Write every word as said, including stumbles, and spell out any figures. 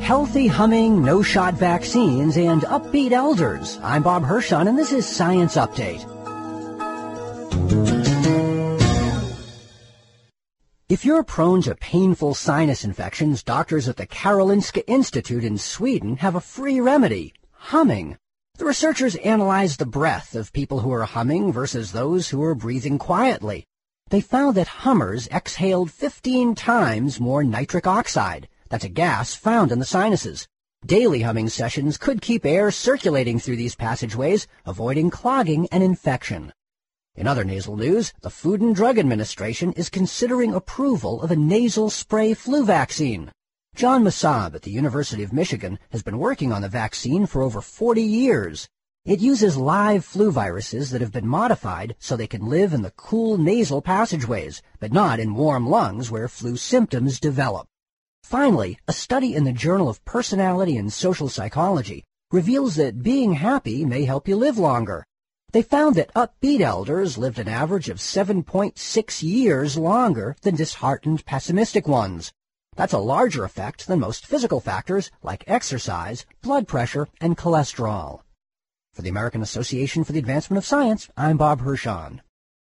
Healthy humming, no-shot vaccines, and upbeat elders. I'm Bob Hirschon, and this is Science Update. If you're prone to painful sinus infections, doctors at the Karolinska Institute in Sweden have a free remedy: humming. The researchers analyzed the breath of people who are humming versus those who are breathing quietly. They found that hummers exhaled fifteen times more nitric oxide. That's a gas found in the sinuses. Daily humming sessions could keep air circulating through these passageways, avoiding clogging and infection. In other nasal news, the Food and Drug Administration is considering approval of a nasal spray flu vaccine. John Masab at the University of Michigan has been working on the vaccine for over forty years. It uses live flu viruses that have been modified so they can live in the cool nasal passageways, but not in warm lungs where flu symptoms develop. Finally, a study in the Journal of Personality and Social Psychology reveals that being happy may help you live longer. They found that upbeat elders lived an average of seven point six years longer than disheartened, pessimistic ones. That's a larger effect than most physical factors like exercise, blood pressure, and cholesterol. For the American Association for the Advancement of Science, I'm Bob Hirschon.